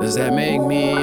Does that make me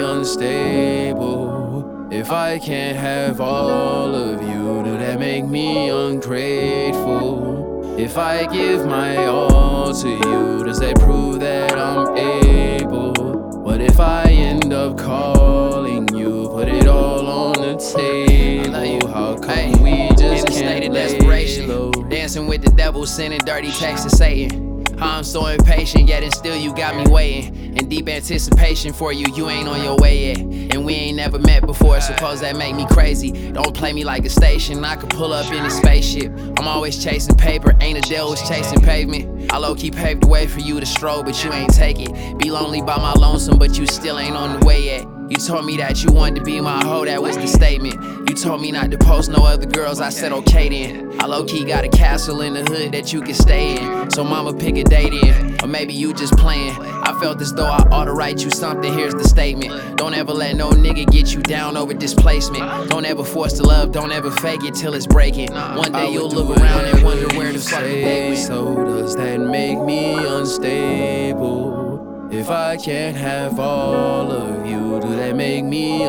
unstable? If I can't have all of you, do that make me ungrateful? If I give my all to you, does that prove that I'm able? What if I end up calling you, put it all on the table? I love you, how come we just can't lay low? Dancing with the devil, sending dirty texts to Satan. I'm so impatient, yet and still you got me waiting. In deep anticipation for you, you ain't on your way yet. And we ain't never met before, suppose that make me crazy. Don't play me like a station, I could pull up in a spaceship. I'm always chasing paper, ain't a deal was chasing pavement. I low-key paved the way for you to stroll, but you ain't take it. Be lonely by my lonesome, but you still ain't on the way yet. You told me that you wanted to be my hoe, that was the statement. You told me not to post no other girls, I said okay then. I low-key got a castle in the hood that you can stay in, so mama pick a date in, or maybe you just playing. I felt as though I ought to write you something, here's the statement. Don't ever let no nigga get you down over displacement. Don't ever force the love, don't ever fake it till it's breaking. One day you'll look around and wonder where the fuck the day went. So does that make me unstable? If I can't have all of you, do that make me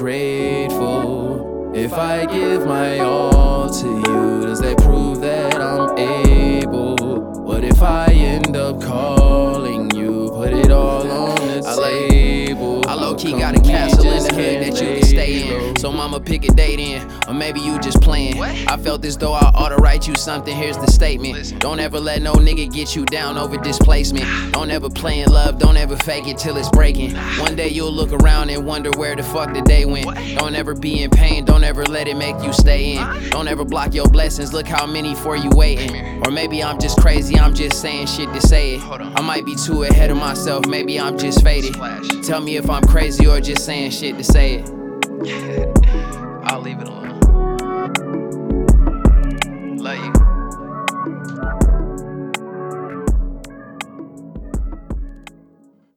ungrateful? If I give my all to you, does that prove that I'm able? What if I end up calling you, put it all on the table? I low-key got a castle in the hood that you can stay in, so mama pick a date in, or maybe you just playing. I felt as though I ought to write you something, here's the statement. Don't ever let no nigga get you down over displacement. Don't ever play in love, don't ever fake it till it's breaking. One day you'll look around and wonder where the fuck the day went. Don't ever be in pain, don't ever let it make you stay in. Don't ever block your blessings, look how many for you waiting. Or maybe I'm just crazy, I'm just saying shit to say it. I might be too ahead of myself, maybe I'm just faded. Tell me if I'm crazy or just saying shit to say it. I'll leave it alone.